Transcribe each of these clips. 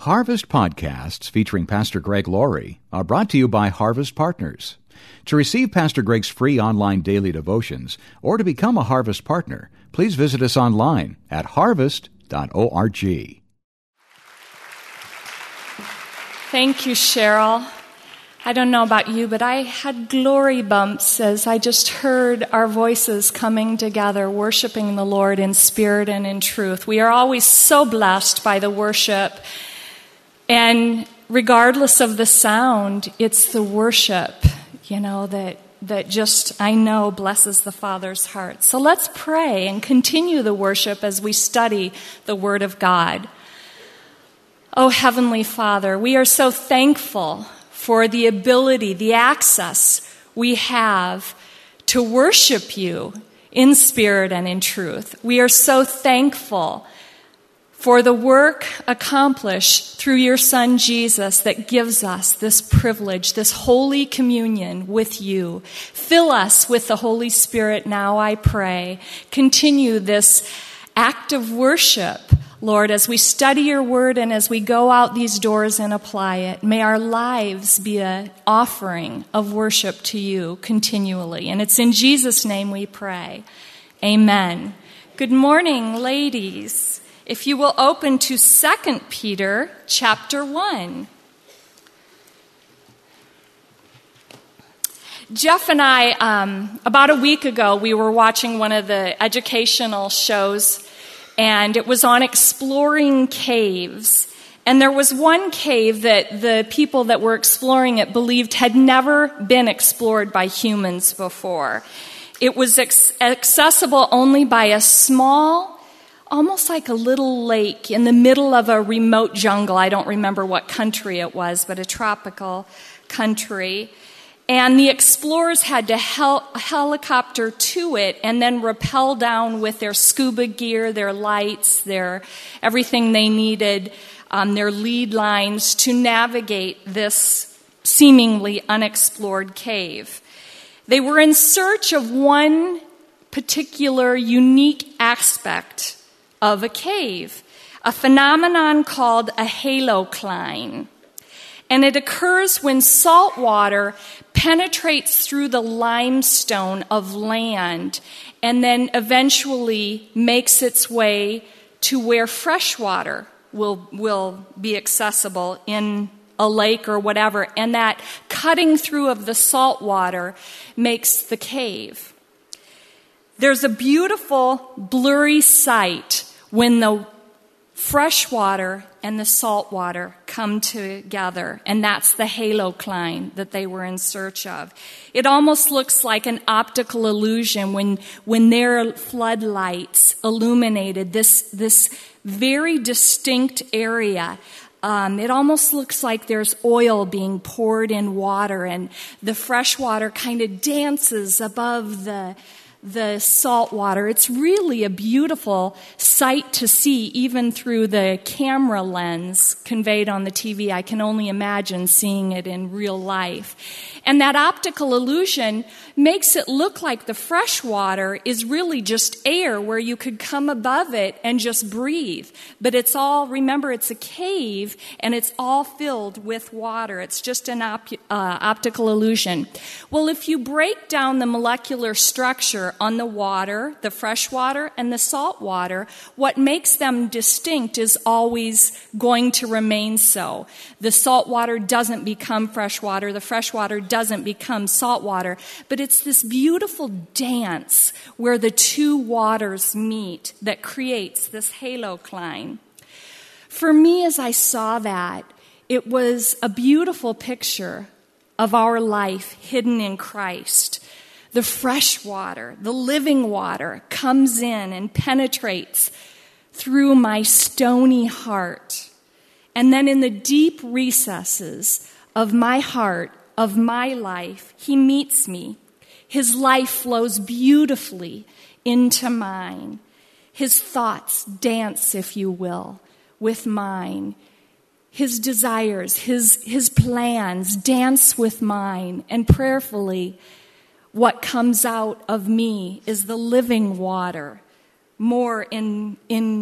Harvest podcasts featuring Pastor Greg Laurie are brought to you by Harvest Partners. To receive Pastor Greg's free online daily devotions or to become a Harvest partner, please visit us online at harvest.org. Thank you, Cheryl. I don't know about you, but I had glory bumps as I just heard our voices coming together, worshiping the Lord in spirit and in truth. We are always so blessed by the worship. And regardless of the sound, it's the worship, that just, I know, blesses the Father's heart. So let's pray and continue the worship as we study the Word of God. Oh, Heavenly Father, we are so thankful for the ability, the access we have to worship you in spirit and in truth. We are so thankful for the work accomplished through your Son, Jesus, that gives us this privilege, this holy communion with you. Fill us with the Holy Spirit now, I pray. Continue this act of worship, Lord, as we study your word and as we go out these doors and apply it. May our lives be an offering of worship to you continually. And it's in Jesus' name we pray. Amen. Good morning, ladies. If you will open to 2 Peter chapter 1. Jeff and I, about a week ago, we were watching one of the educational shows, and it was on exploring caves. And there was one cave that the people that were exploring it believed had never been explored by humans before. It was accessible only by a small, almost like a little lake in the middle of a remote jungle. I don't remember what country it was, but a tropical country. And the explorers had to helicopter to it and then rappel down with their scuba gear, their lights, their everything they needed, their lead lines to navigate this seemingly unexplored cave. They were in search of one particular unique aspect of a cave, a phenomenon called a halocline. And it occurs when salt water penetrates through the limestone of land and then eventually makes its way to where fresh water will be accessible in a lake or whatever. And that cutting through of the salt water makes the cave. There's a beautiful blurry sight when the fresh water and the salt water come together, and that's the halocline that they were in search of. It almost looks like an optical illusion when their floodlights illuminated this very distinct area. It almost looks like there's oil being poured in water, and the fresh water kind of dances above the salt water. It's really a beautiful sight to see, even through the camera lens conveyed on the TV. I can only imagine seeing it in real life. And that optical illusion makes it look like the fresh water is really just air where you could come above it and just breathe. But it's all, remember, it's a cave and it's all filled with water. It's just an optical illusion. Well, if you break down the molecular structure on the water, the fresh water and the salt water, what makes them distinct is always going to remain so. The salt water doesn't become fresh water. The fresh water doesn't become salt water. But it's this beautiful dance where the two waters meet that creates this halocline. For me, as I saw that, it was a beautiful picture of our life hidden in Christ. The fresh water, the living water, comes in and penetrates through my stony heart. And then in the deep recesses of my heart, of my life, he meets me. His life flows beautifully into mine. His thoughts dance, if you will, with mine. His desires, his plans dance with mine. And prayerfully, what comes out of me is the living water, more in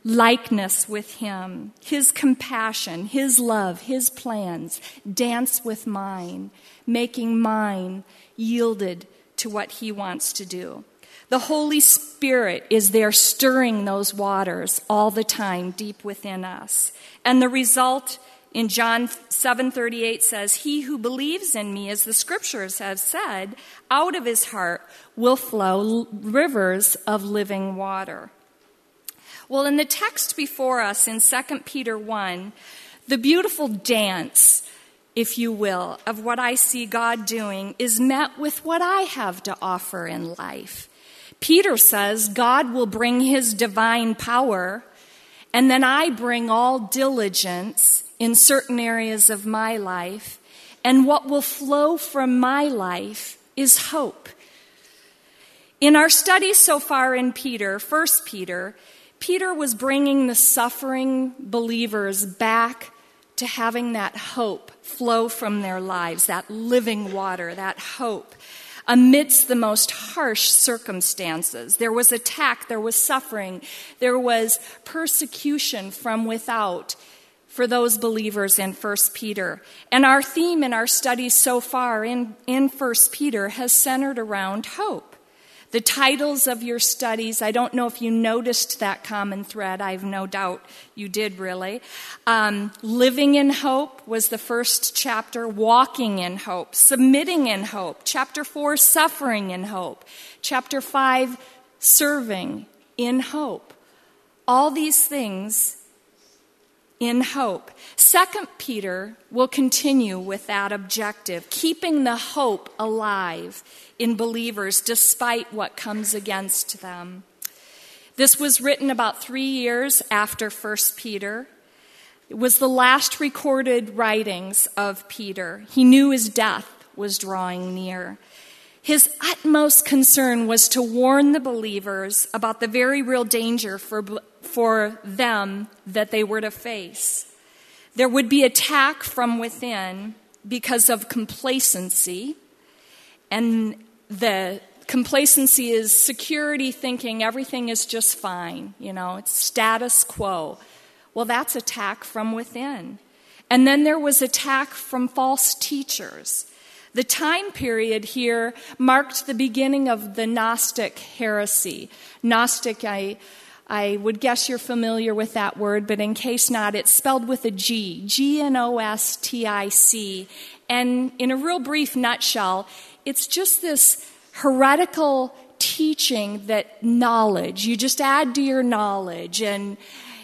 likeness with him, his compassion, his love, his plans dance with mine, making mine yielded to what he wants to do. The Holy Spirit is there stirring those waters all the time deep within us. And the result in John 7:38 says, he who believes in me, as the scriptures have said, out of his heart will flow rivers of living water. Well, in the text before us in 2 Peter 1, the beautiful dance, if you will, of what I see God doing is met with what I have to offer in life. Peter says God will bring his divine power, and then I bring all diligence in certain areas of my life, and what will flow from my life is hope. In our study so far in Peter, 1 Peter, Peter was bringing the suffering believers back to having that hope flow from their lives, that living water, that hope, amidst the most harsh circumstances. There was attack, there was suffering, there was persecution from without for those believers in 1 Peter. And our theme in our studies so far in 1 Peter has centered around hope. The titles of your studies, I don't know if you noticed that common thread. I have no doubt you did, really. Living in Hope was the first chapter. Walking in Hope. Submitting in Hope. Chapter 4, Suffering in Hope. Chapter 5, Serving in Hope. All these things in hope. 2 Peter will continue with that objective, keeping the hope alive in believers despite what comes against them. This was written about 3 years after 1 Peter. It was the last recorded writings of Peter. He knew his death was drawing near. His utmost concern was to warn the believers about the very real danger for them that they were to face. There would be attack from within because of complacency, and the complacency is security, thinking everything is just fine, it's status quo. Well, that's attack from within. And then there was attack from false teachers. The time period here marked the beginning of the Gnostic heresy. Gnostic, I would guess you're familiar with that word, but in case not, it's spelled with a G, Gnostic. And in a real brief nutshell, it's just this heretical teaching that knowledge, you just add to your knowledge, and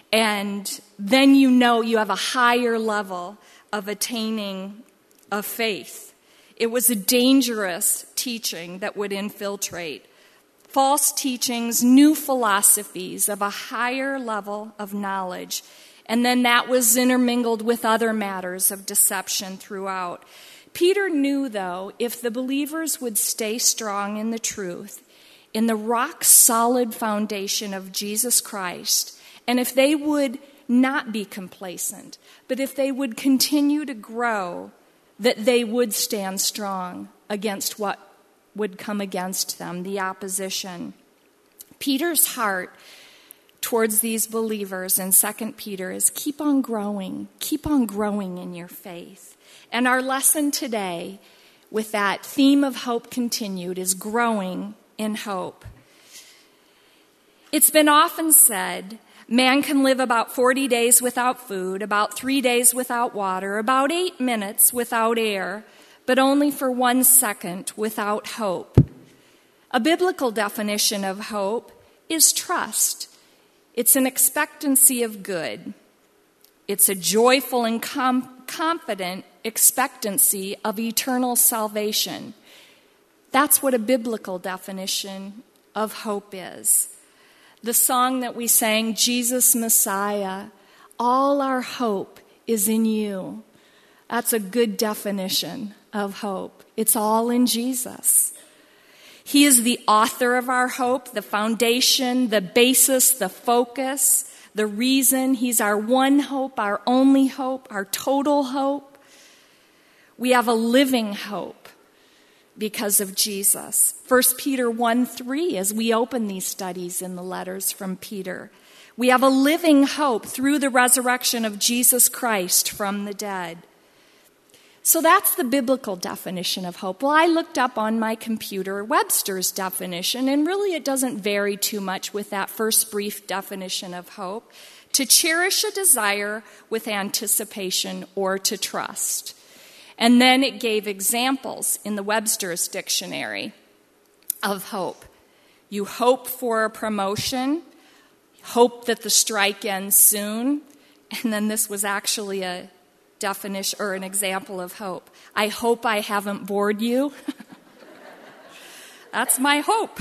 then you have a higher level of attaining of faith. It was a dangerous teaching that would infiltrate. False teachings, new philosophies of a higher level of knowledge. And then that was intermingled with other matters of deception throughout. Peter knew, though, if the believers would stay strong in the truth, in the rock-solid foundation of Jesus Christ, and if they would not be complacent, but if they would continue to grow, that they would stand strong against what would come against them, the opposition. Peter's heart towards these believers in 2 Peter is keep on growing in your faith. And our lesson today, with that theme of hope continued, is growing in hope. It's been often said, man can live about 40 days without food, about 3 days without water, about 8 minutes without air, but only for 1 second without hope. A biblical definition of hope is trust. It's an expectancy of good. It's a joyful and confident expectancy of eternal salvation. That's what a biblical definition of hope is. The song that we sang, Jesus Messiah, all our hope is in you. That's a good definition of hope. It's all in Jesus. He is the author of our hope, the foundation, the basis, the focus, the reason. He's our one hope, our only hope, our total hope. We have a living hope because of Jesus. 1 Peter 1:3, as we open these studies in the letters from Peter, We have a living hope through the resurrection of Jesus Christ from the dead. So that's the biblical definition of hope. Well, I looked up on my computer Webster's definition, and really it doesn't vary too much with that first brief definition of hope: to cherish a desire with anticipation or to trust. And then it gave examples in the Webster's dictionary of hope. You hope for a promotion, hope that the strike ends soon, and then this was actually a definition or an example of hope. I hope I haven't bored you. That's my hope.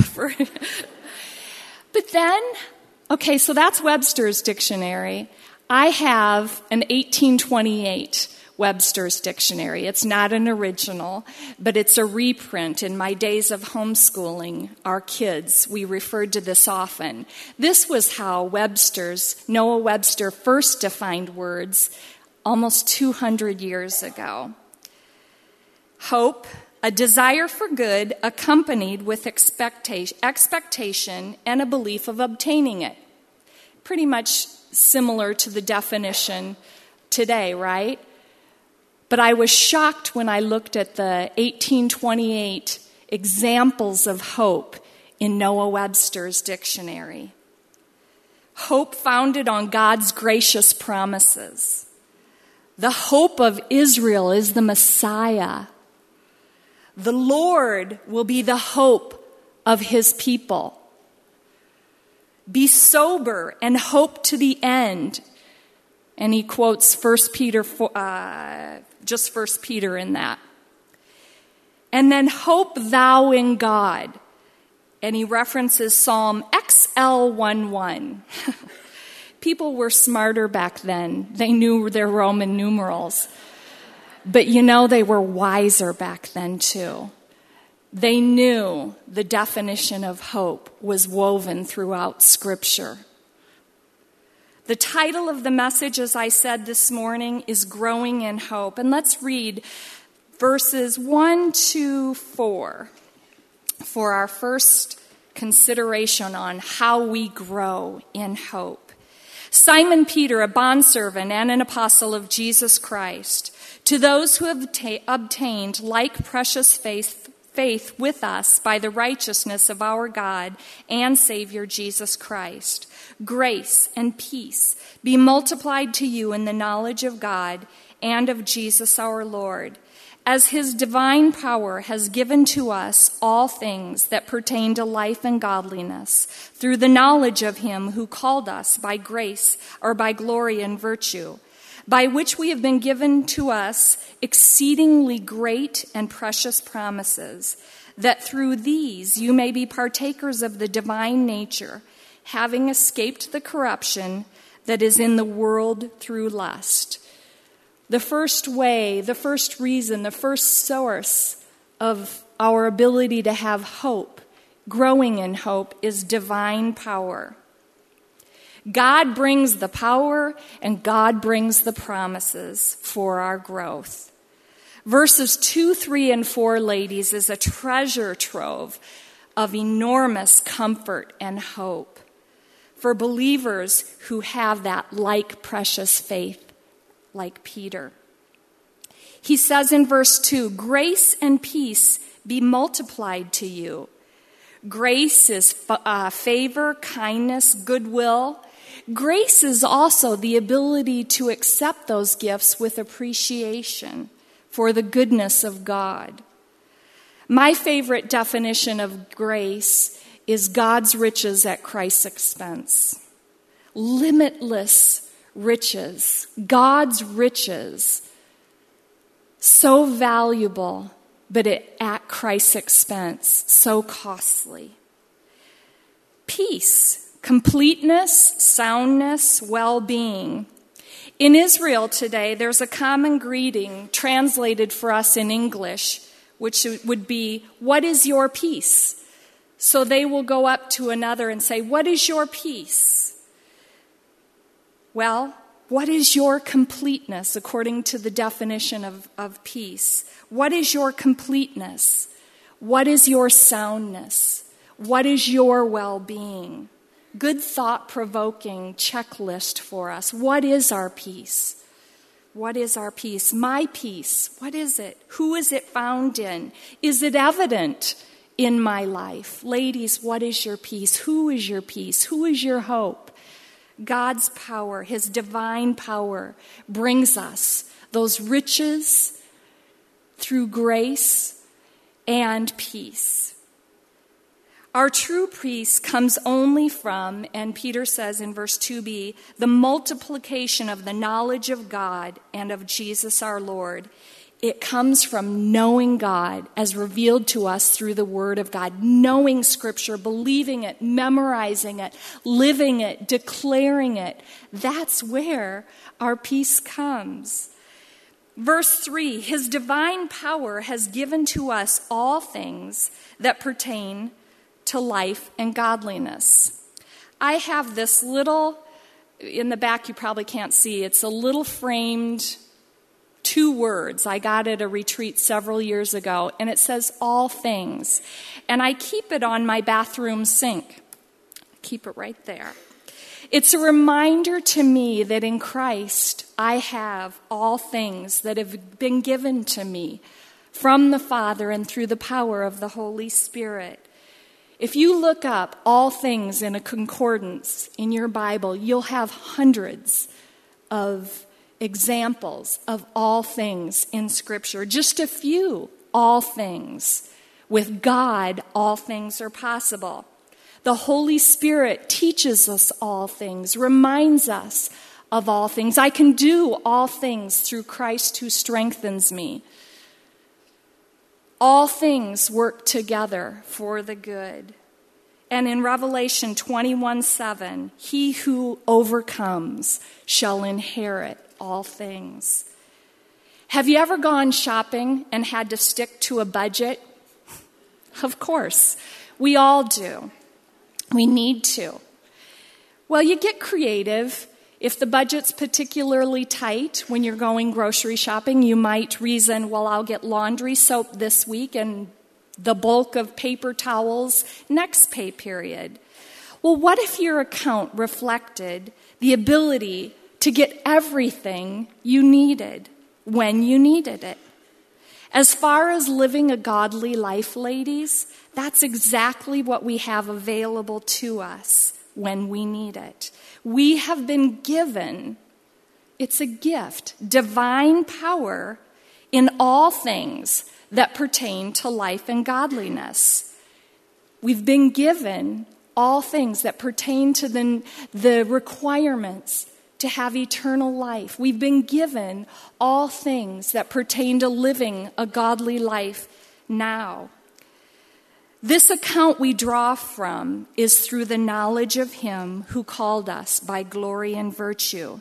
But then, okay, so that's Webster's dictionary. I have an 1828 Webster's dictionary. It's not an original, but it's a reprint. In my days of homeschooling our kids, we referred to this often. This was how Noah Webster first defined words almost 200 years ago. Hope, a desire for good accompanied with expectation and a belief of obtaining it. Pretty much similar to the definition today, right? But I was shocked when I looked at the 1828 examples of hope in Noah Webster's dictionary. Hope founded on God's gracious promises. The hope of Israel is the Messiah. The Lord will be the hope of his people. Be sober and hope to the end. And he quotes 1 Peter, just 1 Peter in that. And then hope thou in God. And he references Psalm XL11. People were smarter back then. They knew their Roman numerals. But they were wiser back then too. They knew the definition of hope was woven throughout Scripture. The title of the message, as I said this morning, is Growing in Hope. And let's read verses 1 to 4 for our first consideration on how we grow in hope. Simon Peter, a bondservant and an apostle of Jesus Christ, to those who have obtained like precious faith with us by the righteousness of our God and Savior Jesus Christ, grace and peace be multiplied to you in the knowledge of God and of Jesus our Lord, as his divine power has given to us all things that pertain to life and godliness, through the knowledge of him who called us by grace or by glory and virtue, by which we have been given to us exceedingly great and precious promises, that through these you may be partakers of the divine nature, having escaped the corruption that is in the world through lust. The first way, the first reason, the first source of our ability to have hope, growing in hope, is divine power. God brings the power and God brings the promises for our growth. Verses 2, 3, and 4, ladies, is a treasure trove of enormous comfort and hope for believers who have that like precious faith, like Peter. He says in verse 2, grace and peace be multiplied to you. Grace is favor, kindness, goodwill. Grace is also the ability to accept those gifts with appreciation for the goodness of God. My favorite definition of grace is God's riches at Christ's expense. Limitless riches, God's riches, so valuable, but at Christ's expense, so costly. Peace, completeness, soundness, well-being. In Israel today, there's a common greeting translated for us in English, which would be, what is your peace? So they will go up to another and say, what is your peace? Well, what is your completeness according to the definition of peace? What is your completeness? What is your soundness? What is your well-being? good thought-provoking checklist for us. What is our peace? What is our peace? My peace, what is it? Who is it found in? Is it evident in my life? Ladies, what is your peace? Who is your peace? Who is your hope? God's power, his divine power, brings us those riches through grace and peace. Our true peace comes only from, and Peter says in verse 2b, the multiplication of the knowledge of God and of Jesus our Lord. It comes from knowing God as revealed to us through the Word of God, knowing Scripture, believing it, memorizing it, living it, declaring it. That's where our peace comes. Verse 3, his divine power has given to us all things that pertain to life and godliness. I have this little, in the back you probably can't see, it's a little framed 2 words. I got at a retreat several years ago, and it says all things. And I keep it on my bathroom sink. Keep it right there. It's a reminder to me that in Christ I have all things that have been given to me from the Father and through the power of the Holy Spirit. If you look up all things in a concordance in your Bible, you'll have hundreds of examples of all things in Scripture. Just a few, all things. With God, all things are possible. The Holy Spirit teaches us all things, reminds us of all things. I can do all things through Christ who strengthens me. All things work together for the good. And in Revelation 21:7, he who overcomes shall inherit all things. Have you ever gone shopping and had to stick to a budget? Of course, we all do. We need to. Well, you get creative. If the budget's particularly tight when you're going grocery shopping, you might reason, well, I'll get laundry soap this week and the bulk of paper towels next pay period. Well, what if your account reflected the ability to get everything you needed when you needed it? As far as living a godly life, ladies, that's exactly what we have available to us when we need it. We have been given, it's a gift, divine power in all things that pertain to life and godliness. We've been given all things that pertain to the requirements to have eternal life. We've been given all things that pertain to living a godly life now. This account we draw from is through the knowledge of him who called us by glory and virtue.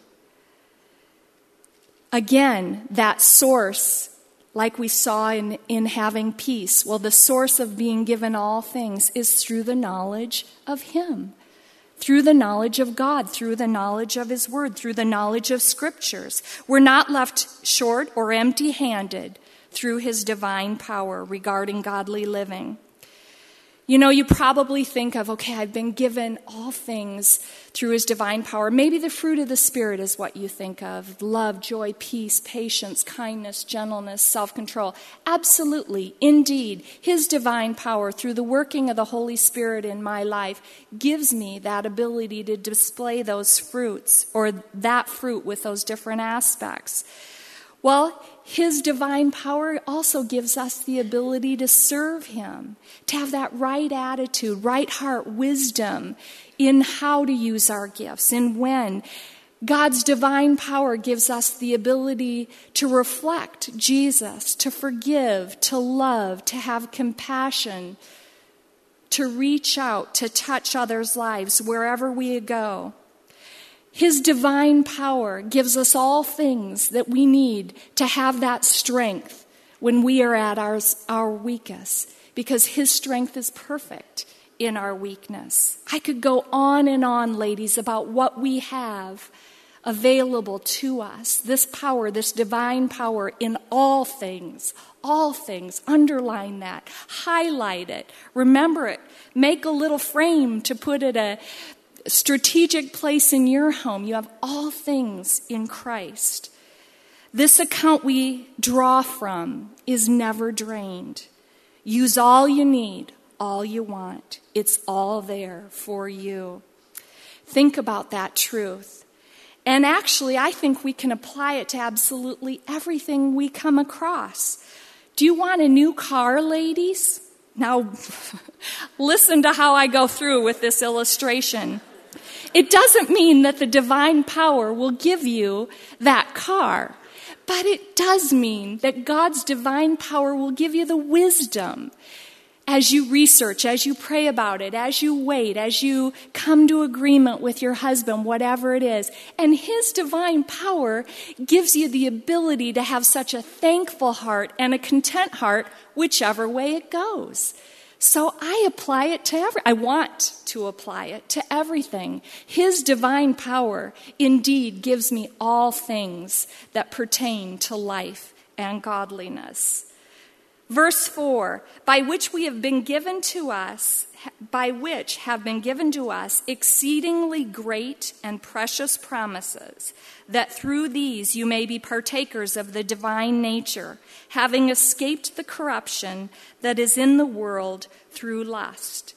Again, that source, like we saw in having peace, well, the source of being given all things is through the knowledge of him. Through the knowledge of God, through the knowledge of his word, through the knowledge of scriptures. We're not left short or empty-handed through his divine power regarding godly living. You know, you probably think of, okay, I've been given all things through his divine power. Maybe the fruit of the Spirit is what you think of. Love, joy, peace, patience, kindness, gentleness, self-control. Absolutely, indeed, his divine power through the working of the Holy Spirit in my life gives me that ability to display those fruits, or that fruit with those different aspects. Well, his divine power also gives us the ability to serve him, to have that right attitude, right heart, wisdom in how to use our gifts and when. God's divine power gives us the ability to reflect Jesus, to forgive, to love, to have compassion, to reach out, to touch others' lives wherever we go. His divine power gives us all things that we need to have that strength when we are at our weakest, because his strength is perfect in our weakness. I could go on and on, ladies, about what we have available to us. This power, this divine power in all things, underline that, highlight it, remember it, make a little frame to put it strategic place in your home. You have all things in Christ. This account we draw from is never drained. Use all you need, all you want. It's all there for you. Think about that truth. And actually, I think we can apply it to absolutely everything we come across. Do you want a new car, ladies? Now, listen to how I go through with this illustration. It doesn't mean that the divine power will give you that car, but it does mean that God's divine power will give you the wisdom as you research, as you pray about it, as you wait, as you come to agreement with your husband, whatever it is. And his divine power gives you the ability to have such a thankful heart and a content heart, whichever way it goes. So I want to apply it to everything. His divine power indeed gives me all things that pertain to life and godliness. Verse 4, by which have been given to us exceedingly great and precious promises, that through these you may be partakers of the divine nature, having escaped the corruption that is in the world through lust.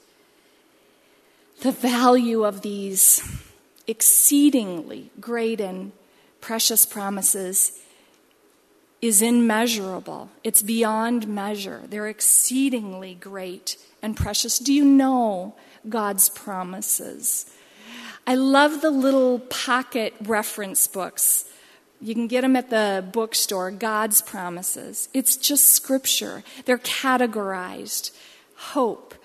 The value of these exceedingly great and precious promises is immeasurable. It's beyond measure. They're exceedingly great and precious. Do you know God's promises? I love the little pocket reference books. You can get them at the bookstore, God's promises. It's just scripture. They're categorized. Hope,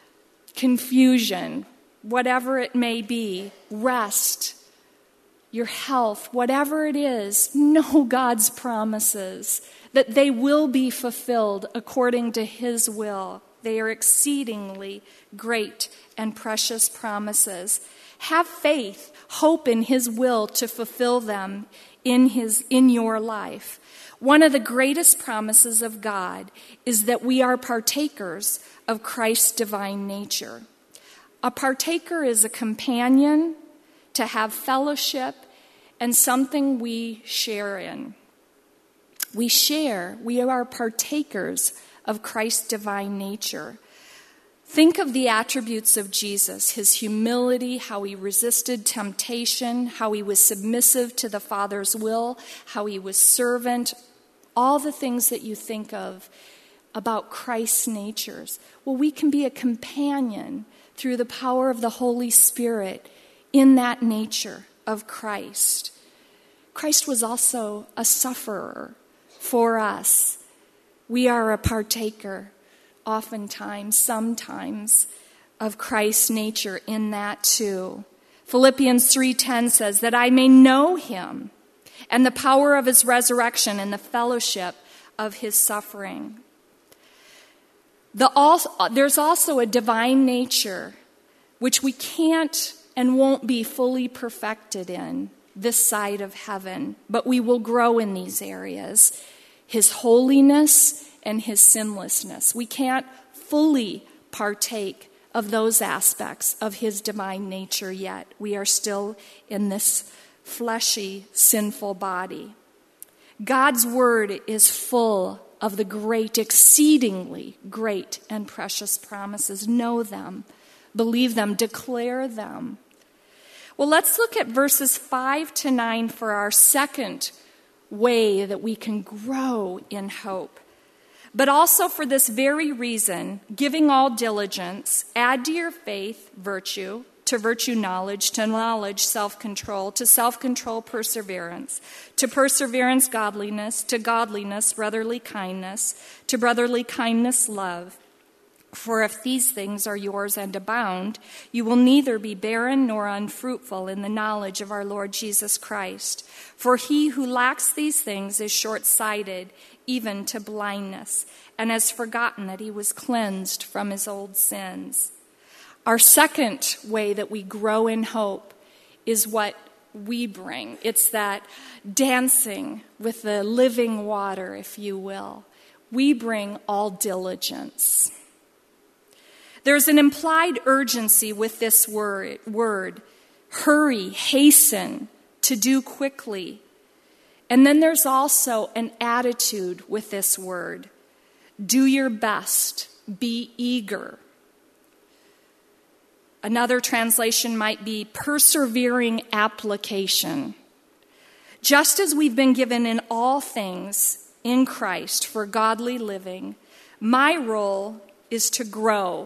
confusion, whatever it may be, rest, your health, whatever it is, know God's promises, that they will be fulfilled according to his will. They are exceedingly great and precious promises. Have faith, hope in his will to fulfill them in your life. One of the greatest promises of God is that we are partakers of Christ's divine nature. A partaker is a companion, to have fellowship, and something we share in. We are partakers of Christ's divine nature. Think of the attributes of Jesus, his humility, how he resisted temptation, how he was submissive to the Father's will, how he was servant, all the things that you think of about Christ's natures. Well, we can be a companion through the power of the Holy Spirit in that nature of Christ. Christ was also a sufferer for us. We are a partaker, oftentimes, sometimes, of Christ's nature in that too. Philippians 3:10 says, that I may know him and the power of his resurrection and the fellowship of his suffering. There's also a divine nature which we can't and won't be fully perfected in this side of heaven, but we will grow in these areas. His holiness and his sinlessness. We can't fully partake of those aspects of his divine nature yet. We are still in this fleshy, sinful body. God's word is full of the great, exceedingly great and precious promises. Know them, believe them, declare them. Well, let's look at verses 5-9 for our second way that we can grow in hope. But also for this very reason, giving all diligence, add to your faith virtue, to virtue knowledge, to knowledge self-control, to self-control perseverance, to perseverance godliness, to godliness brotherly kindness, to brotherly kindness love. For if these things are yours and abound, you will neither be barren nor unfruitful in the knowledge of our Lord Jesus Christ. For he who lacks these things is short-sighted, even to blindness, and has forgotten that he was cleansed from his old sins. Our second way that we grow in hope is what we bring. It's that dancing with the living water, if you will. We bring all diligence. There's an implied urgency with this word. Hurry, hasten, to do quickly. And then there's also an attitude with this word. Do your best. Be eager. Another translation might be persevering application. Just as we've been given in all things in Christ for godly living, my role is to grow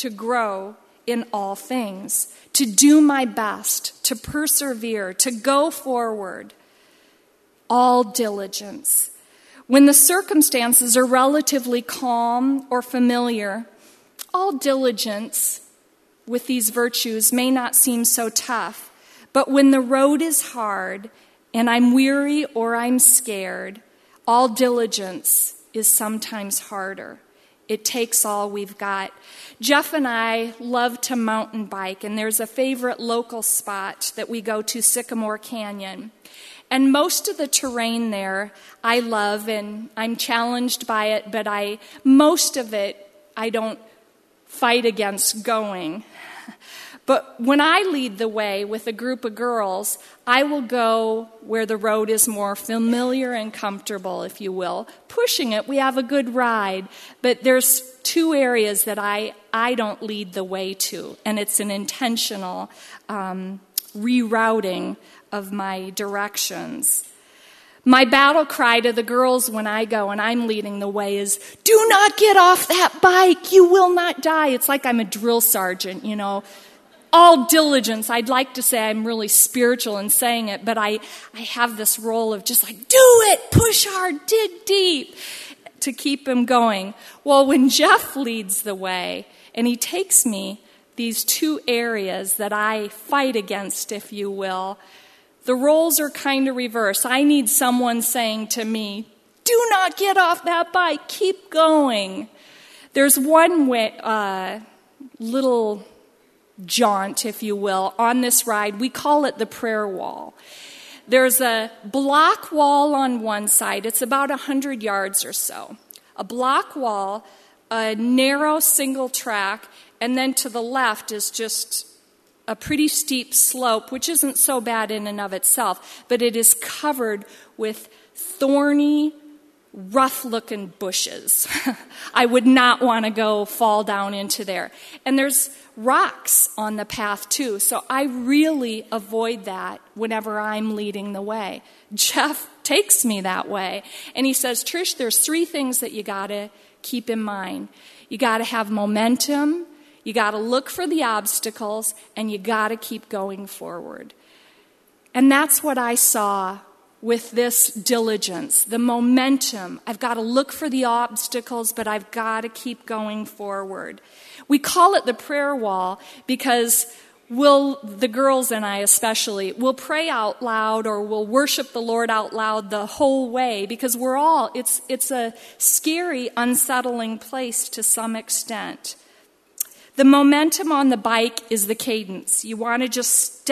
in all things, to do my best, to persevere, to go forward. All diligence. When the circumstances are relatively calm or familiar, all diligence with these virtues may not seem so tough. But when the road is hard and I'm weary or I'm scared, all diligence is sometimes harder. It takes all we've got. Jeff and I love to mountain bike, and there's a favorite local spot that we go to, Sycamore Canyon. And most of the terrain there I love, and I'm challenged by it, but most of it I don't fight against going. But when I lead the way with a group of girls, I will go where the road is more familiar and comfortable, if you will. Pushing it, we have a good ride, but there's two areas that I don't lead the way to, and it's an intentional rerouting of my directions. My battle cry to the girls when I go and I'm leading the way is, do not get off that bike, you will not die. It's like I'm a drill sergeant, you know. All diligence. I'd like to say I'm really spiritual in saying it, but I have this role of just like, do it, push hard, dig deep, to keep him going. Well, when Jeff leads the way and he takes me these two areas that I fight against, if you will, the roles are kind of reversed. I need someone saying to me, do not get off that bike, keep going. There's one little jaunt, if you will, on this ride. We call it the prayer wall. There's a block wall on one side. It's about 100 yards or so. A block wall, a narrow single track, and then to the left is just a pretty steep slope, which isn't so bad in and of itself, but it is covered with thorny, rough-looking bushes. I would not want to fall down into there. And there's rocks on the path too, so I really avoid that whenever I'm leading the way. Jeff takes me that way, and he says, Trish, there's 3 things that you got to keep in mind. You got to have momentum, you got to look for the obstacles, and you got to keep going forward. And that's what I saw with this diligence, the momentum. I've got to look for the obstacles, but I've got to keep going forward. We call it the prayer wall because the girls and I especially, will pray out loud or will worship the Lord out loud the whole way because it's a scary, unsettling place to some extent. The momentum on the bike is the cadence. You want to just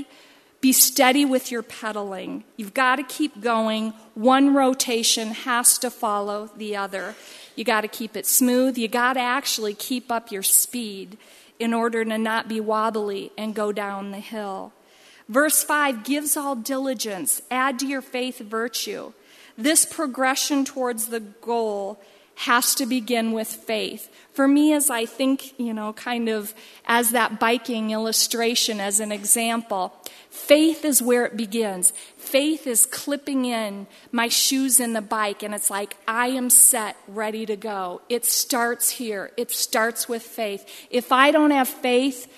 be steady with your pedaling. You've got to keep going. One rotation has to follow the other. You got to keep it smooth. You got to actually keep up your speed in order to not be wobbly and go down the hill. Verse 5 gives all diligence. Add to your faith virtue. This progression towards the goal has to begin with faith. For me, as I think, kind of as that biking illustration as an example, faith is where it begins. Faith is clipping in my shoes in the bike, and it's like, I am set, ready to go. It starts here. It starts with faith. If I don't have faith,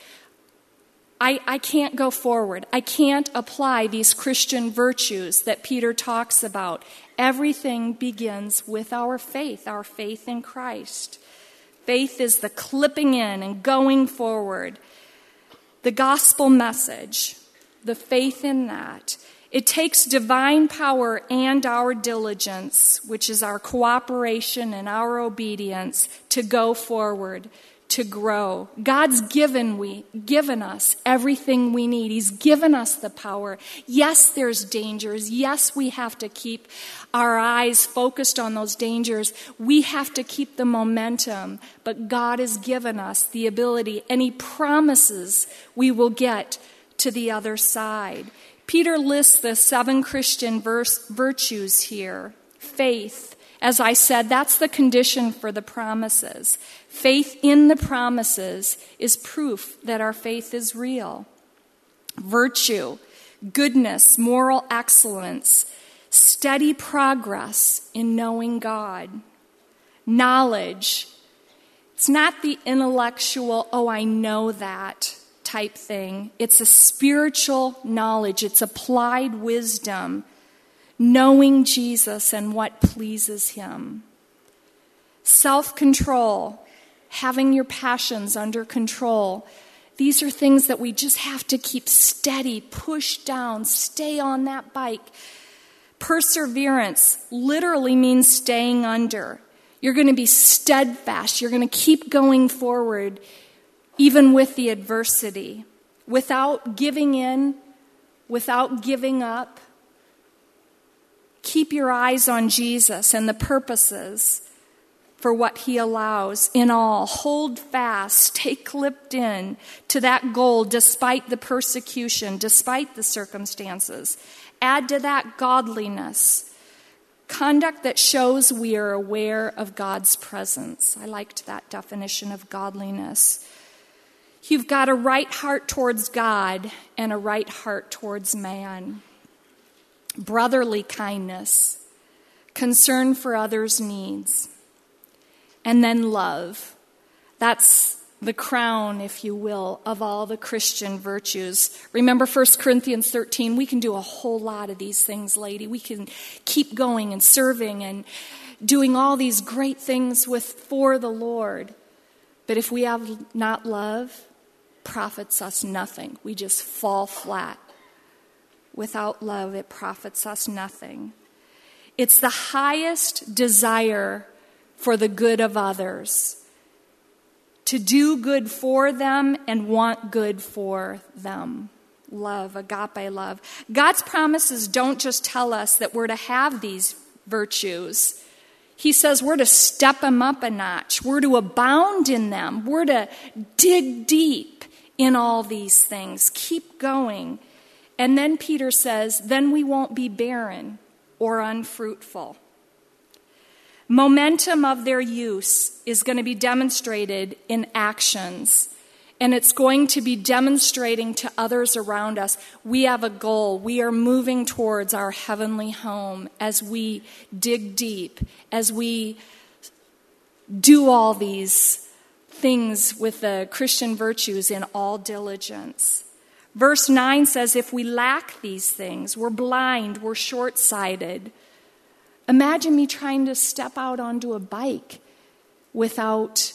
I can't go forward. I can't apply these Christian virtues that Peter talks about. Everything begins with our faith in Christ. Faith is the clipping in and going forward. The gospel message, the faith in that. It takes divine power and our diligence, which is our cooperation and our obedience, to go forward, to grow. God's given us everything we need. He's given us the power. Yes, there's dangers. Yes, we have to keep our eyes focused on those dangers. We have to keep the momentum. But God has given us the ability, and He promises we will get to the other side. Peter lists the 7 Christian virtues here. Faith. As I said, that's the condition for the promises. Faith in the promises is proof that our faith is real. Virtue, goodness, moral excellence, steady progress in knowing God. Knowledge, it's not the intellectual, oh, I know that type thing. It's a spiritual knowledge. It's applied wisdom. Knowing Jesus and what pleases Him. Self-control, having your passions under control. These are things that we just have to keep steady, push down, stay on that bike. Perseverance literally means staying under. You're going to be steadfast. You're going to keep going forward, even with the adversity, without giving in, without giving up. Keep your eyes on Jesus and the purposes for what He allows in all. Hold fast, stay clipped in to that goal despite the persecution, despite the circumstances. Add to that godliness, conduct that shows we are aware of God's presence. I liked that definition of godliness. You've got a right heart towards God and a right heart towards man. Brotherly kindness, concern for others' needs, and then love. That's the crown, if you will, of all the Christian virtues. Remember 1 Corinthians 13, we can do a whole lot of these things, lady. We can keep going and serving and doing all these great things for the Lord. But if we have not love, profits us nothing. We just fall flat. Without love, it profits us nothing. It's the highest desire for the good of others, to do good for them and want good for them. Love, agape love. God's promises don't just tell us that we're to have these virtues. He says we're to step them up a notch. We're to abound in them. We're to dig deep in all these things. Keep going. And then Peter says, then we won't be barren or unfruitful. Momentum of their use is going to be demonstrated in actions. And it's going to be demonstrating to others around us, we have a goal. We are moving towards our heavenly home as we dig deep, as we do all these things with the Christian virtues in all diligence. Verse 9 says, if we lack these things, we're blind, we're short-sighted. Imagine me trying to step out onto a bike without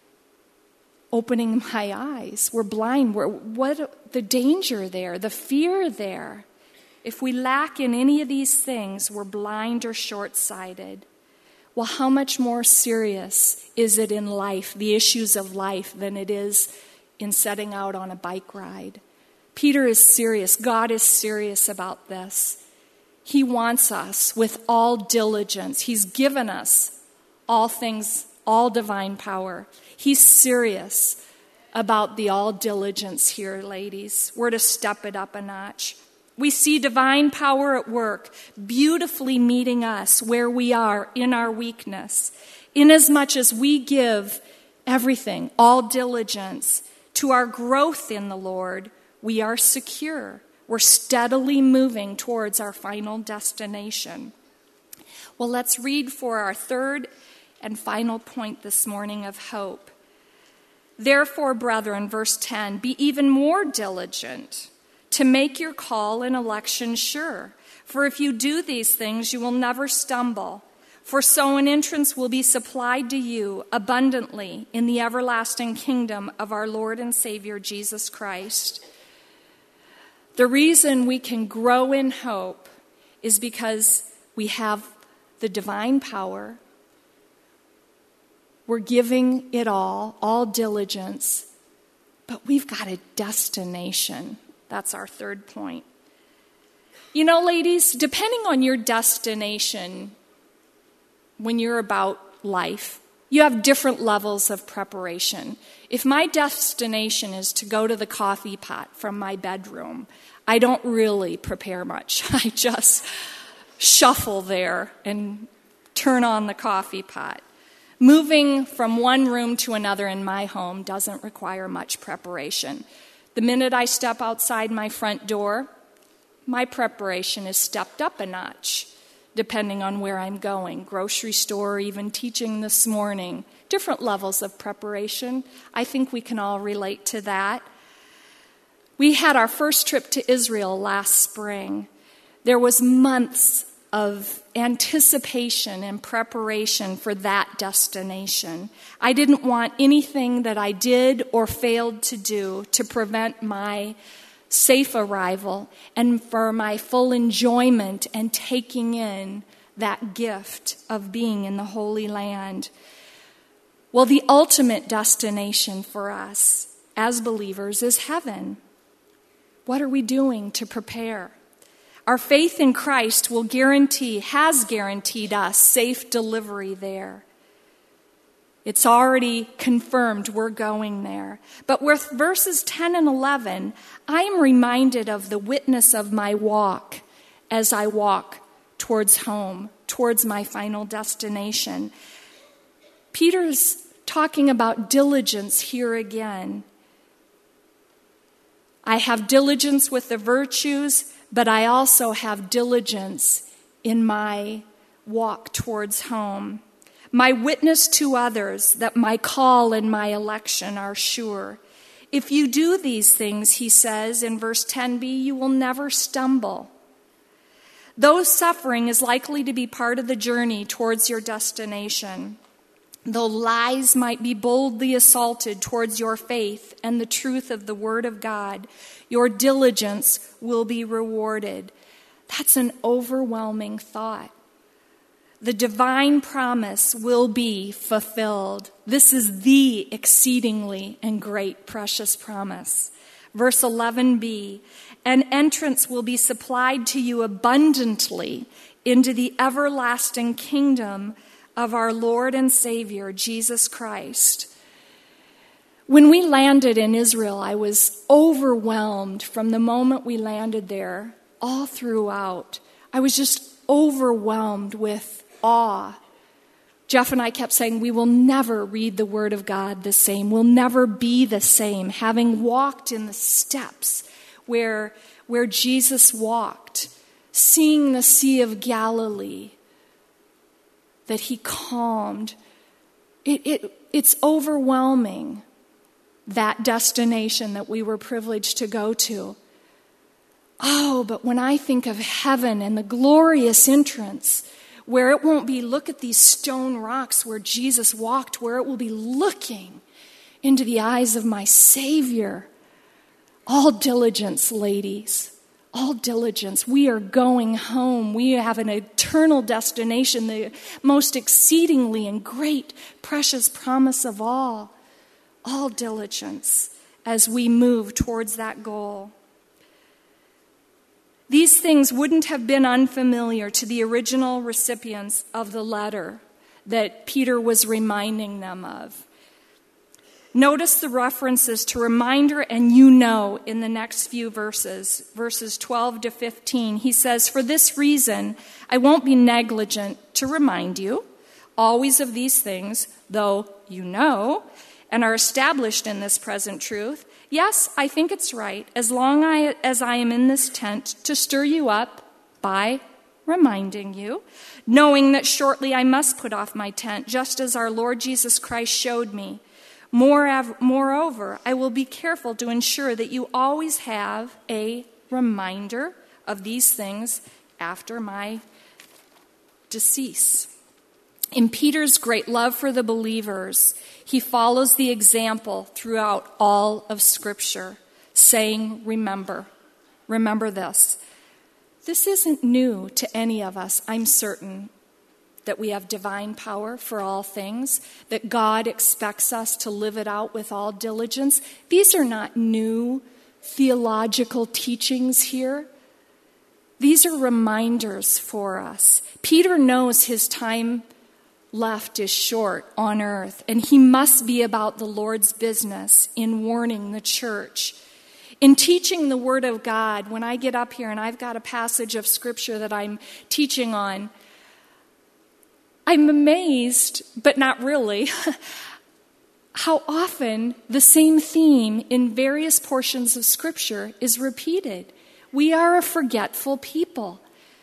opening my eyes. We're blind. What the danger there, the fear there. If we lack in any of these things, we're blind or short-sighted. Well, how much more serious is it in life, the issues of life, than it is in setting out on a bike ride? Peter is serious. God is serious about this. He wants us with all diligence. He's given us all things, all divine power. He's serious about the all diligence here, ladies. We're to step it up a notch. We see divine power at work, beautifully meeting us where we are in our weakness. Inasmuch as we give everything, all diligence, to our growth in the Lord, we are secure. We're steadily moving towards our final destination. Well, let's read for our third and final point this morning of hope. Therefore, brethren, verse 10, be even more diligent to make your call and election sure. For if you do these things, you will never stumble. For so an entrance will be supplied to you abundantly in the everlasting kingdom of our Lord and Savior, Jesus Christ. The reason we can grow in hope is because we have the divine power. We're giving it all diligence, but we've got a destination. That's our third point. You know, ladies, depending on your destination when you're about life, you have different levels of preparation. If my destination is to go to the coffee pot from my bedroom, I don't really prepare much. I just shuffle there and turn on the coffee pot. Moving from one room to another in my home doesn't require much preparation. The minute I step outside my front door, my preparation is stepped up a notch, depending on where I'm going. Grocery store, even teaching this morning. Different levels of preparation. I think we can all relate to that. We had our first trip to Israel last spring. There was months of anticipation and preparation for that destination. I didn't want anything that I did or failed to do to prevent my safe arrival and for my full enjoyment and taking in that gift of being in the Holy Land. Well, the ultimate destination for us as believers is heaven. What are we doing to prepare? Our faith in Christ has guaranteed us safe delivery there. It's already confirmed we're going there. But with verses 10 and 11, I am reminded of the witness of my walk as I walk towards home, towards my final destination. Peter's talking about diligence here again. I have diligence with the virtues, but I also have diligence in my walk towards home. My witness to others that my call and my election are sure. If you do these things, he says in verse 10b, you will never stumble. Though suffering is likely to be part of the journey towards your destination, though lies might be boldly assaulted towards your faith and the truth of the Word of God, your diligence will be rewarded. That's an overwhelming thought. The divine promise will be fulfilled. This is the exceedingly and great precious promise. Verse 11b, an entrance will be supplied to you abundantly into the everlasting kingdom of our Lord and Savior, Jesus Christ. When we landed in Israel, I was overwhelmed from the moment we landed there all throughout. I was just overwhelmed with awe. Jeff and I kept saying, we will never read the Word of God the same. We'll never be the same, having walked in the steps where Jesus walked, seeing the Sea of Galilee that he calmed. It's overwhelming, that destination that we were privileged to go to. Oh, but when I think of heaven and the glorious entrance, where it won't be, look at these stone rocks where Jesus walked, where it will be looking into the eyes of my Savior. All diligence, ladies, all diligence. We are going home. We have an eternal destination, the most exceedingly and great, precious promise of all. All diligence as we move towards that goal. These things wouldn't have been unfamiliar to the original recipients of the letter that Peter was reminding them of. Notice the references to reminder and you know in the next few verses 12 to 15. He says, for this reason, I won't be negligent to remind you always of these things, though you know and are established in this present truth. Yes, I think it's right, as long as I am in this tent, to stir you up by reminding you, knowing that shortly I must put off my tent, just as our Lord Jesus Christ showed me. Moreover, I will be careful to ensure that you always have a reminder of these things after my decease. In Peter's great love for the believers, he follows the example throughout all of Scripture, saying, remember this. This isn't new to any of us, I'm certain. that we have divine power for all things, that God expects us to live it out with all diligence. These are not new theological teachings here. These are reminders for us. Peter knows his time left is short on earth, and he must be about the Lord's business in warning the church. In teaching the Word of God, when I get up here and I've got a passage of Scripture that I'm teaching on, I'm amazed, but not really, how often the same theme in various portions of Scripture is repeated. We are a forgetful people.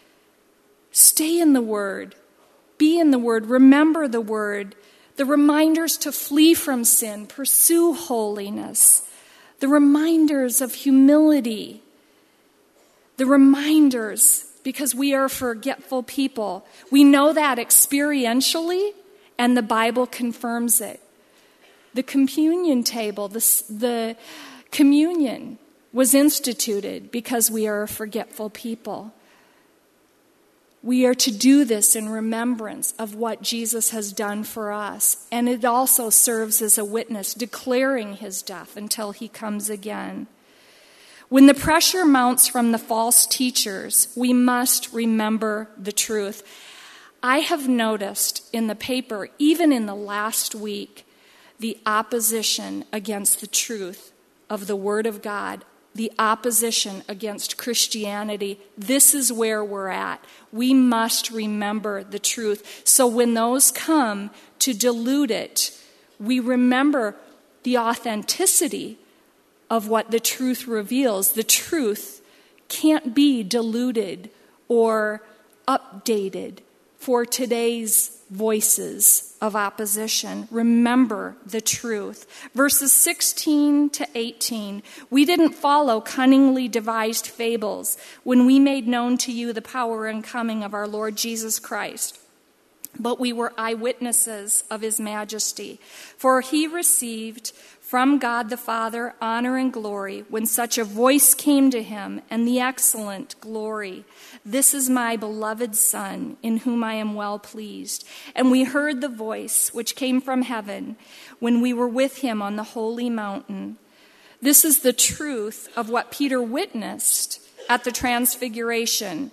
Stay in the Word. Be in the Word. Remember the Word. The reminders to flee from sin, pursue holiness. The reminders of humility. The reminders, because we are a forgetful people. We know that experientially, and the Bible confirms it. The communion table, the communion was instituted because we are a forgetful people. We are to do this in remembrance of what Jesus has done for us. And it also serves as a witness, declaring his death until he comes again. When the pressure mounts from the false teachers, we must remember the truth. I have noticed in the paper, even in the last week, the opposition against the truth of the Word of God, the opposition against Christianity. This is where we're at. We must remember the truth. So when those come to dilute it, we remember the authenticity of what the truth reveals. The truth can't be diluted or updated for today's voices of opposition. Remember the truth. Verses 16 to 18. We didn't follow cunningly devised fables when we made known to you the power and coming of our Lord Jesus Christ, but we were eyewitnesses of his majesty. For he received from God the Father honor and glory when such a voice came to him, and the excellent glory. This is my beloved Son, in whom I am well pleased. And we heard the voice which came from heaven when we were with him on the holy mountain. This is the truth of what Peter witnessed at the Transfiguration.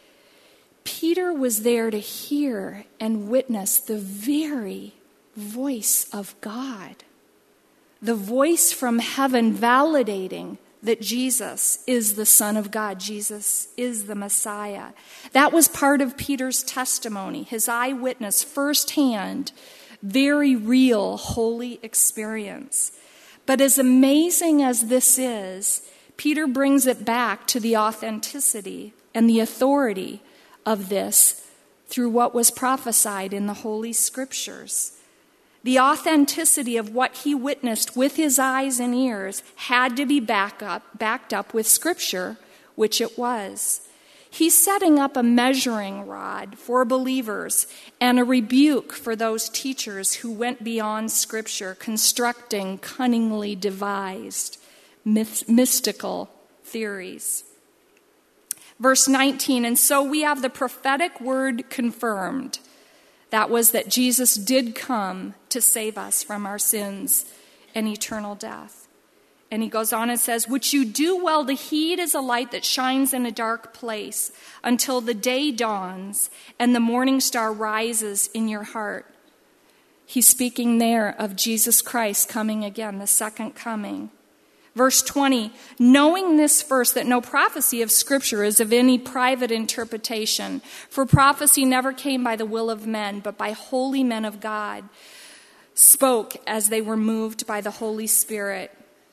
Peter was there to hear and witness the very voice of God. The voice from heaven validating that Jesus is the Son of God. Jesus is the Messiah. That was part of Peter's testimony, his eyewitness, firsthand, very real, holy experience. But as amazing as this is, Peter brings it back to the authenticity and the authority of this through what was prophesied in the Holy Scriptures. The authenticity of what he witnessed with his eyes and ears had to be backed up with Scripture, which it was. He's setting up a measuring rod for believers and a rebuke for those teachers who went beyond Scripture, constructing cunningly devised mystical theories. Verse 19, and so we have the prophetic word confirmed. That was that Jesus did come to save us from our sins and eternal death. And he goes on and says, which you do well to heed as a light that shines in a dark place until the day dawns and the morning star rises in your heart. He's speaking there of Jesus Christ coming again, the second coming. Verse 20, knowing this first, that no prophecy of Scripture is of any private interpretation, for prophecy never came by the will of men, but by holy men of God, spoke as they were moved by the Holy Spirit.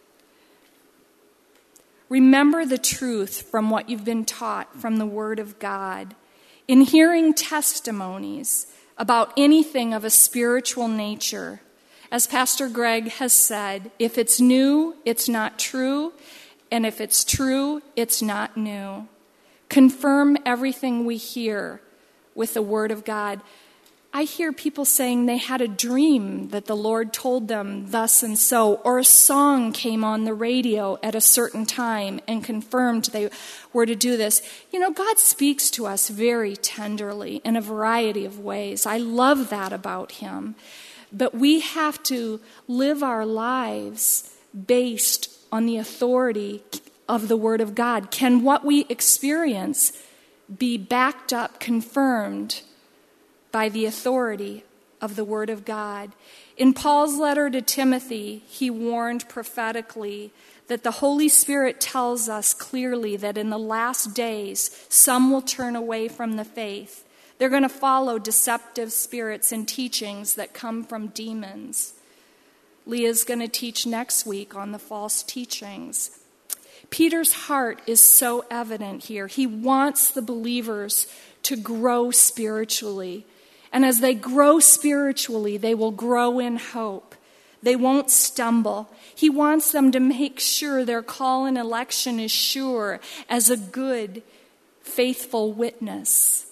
Remember the truth from what you've been taught from the Word of God. In hearing testimonies about anything of a spiritual nature, as Pastor Greg has said, if it's new, it's not true, and if it's true, it's not new. Confirm everything we hear with the Word of God. I hear people saying they had a dream that the Lord told them thus and so, or a song came on the radio at a certain time and confirmed they were to do this. You know, God speaks to us very tenderly in a variety of ways. I love that about him. But we have to live our lives based on the authority of the Word of God. Can what we experience be backed up, confirmed by the authority of the Word of God? In Paul's letter to Timothy, he warned prophetically that the Holy Spirit tells us clearly that in the last days, some will turn away from the faith. They're going to follow deceptive spirits and teachings that come from demons. Leah's going to teach next week on the false teachings. Peter's heart is so evident here. He wants the believers to grow spiritually. And as they grow spiritually, they will grow in hope. They won't stumble. He wants them to make sure their call and election is sure as a good, faithful witness.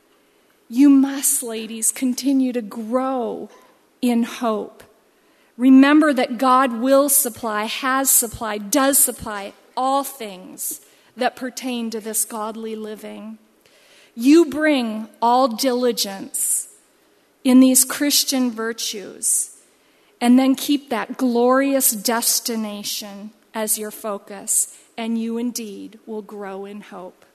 You must, ladies, continue to grow in hope. Remember that God will supply, has supplied, does supply all things that pertain to this godly living. You bring all diligence in these Christian virtues, and then keep that glorious destination as your focus, and you indeed will grow in hope.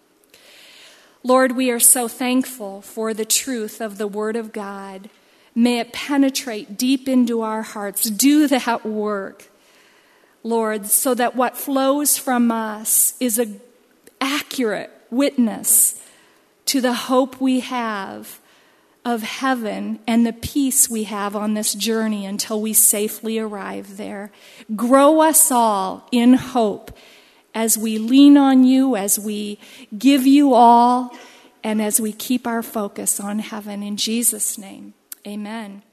Lord, we are so thankful for the truth of the Word of God. May it penetrate deep into our hearts. Do that work, Lord, so that what flows from us is an accurate witness to the hope we have of heaven and the peace we have on this journey until we safely arrive there. Grow us all in hope as we lean on you, as we give you all, and as we keep our focus on heaven. In Jesus' name, amen.